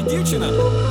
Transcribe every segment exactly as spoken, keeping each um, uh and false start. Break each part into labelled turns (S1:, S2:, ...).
S1: дівчина.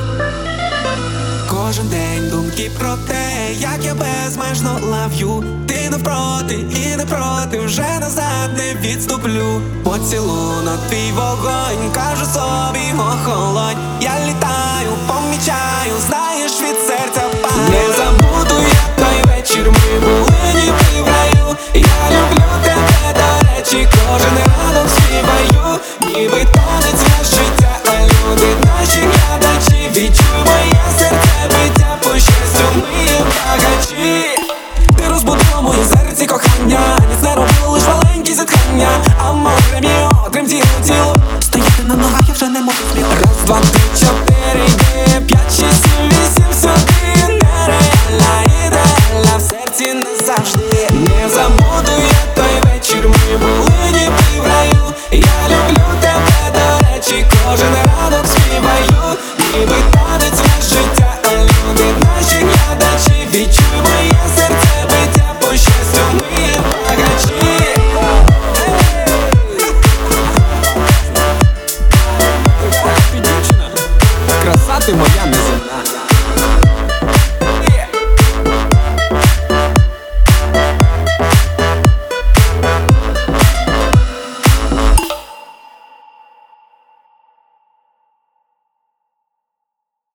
S2: Кожен день думки про те, як я безмежно лав'ю. Ти навпроти і не проти, вже назад не відступлю. Поцілунок, твій вогонь, кажу собі охолонь. Я літаю, помічаю, знаєш, від серця палю. Не забуду я той вечір, ми були ніби в раю. Я люблю тебе, до речі, кожен ранок співаю. Ніби танець наш життя, а люди наші глядачі. Відчуй моє серце биття, по щастю ми є багачі. Ти розбудила моє серці кохання, ніц не робила лиш маленькі зітхання. А моє міо, тремтіло тіло, стояти на ногах я вже не можу сміло. Раз, два, три, чотири, йди, п'ять, шість, сім, вісім, сюди. Нереальна, ідеальна, в серці назавжди. Не забуду я той вечір, ми були ніби в раю. Я люблю тебе, до речі, кожен ранок співаю. Ніби танець наш життя, а люди наші глядачі. Відчуй моє серце биття, по щастю ми є багачі.
S1: Ти дівчина. Краса ти моя.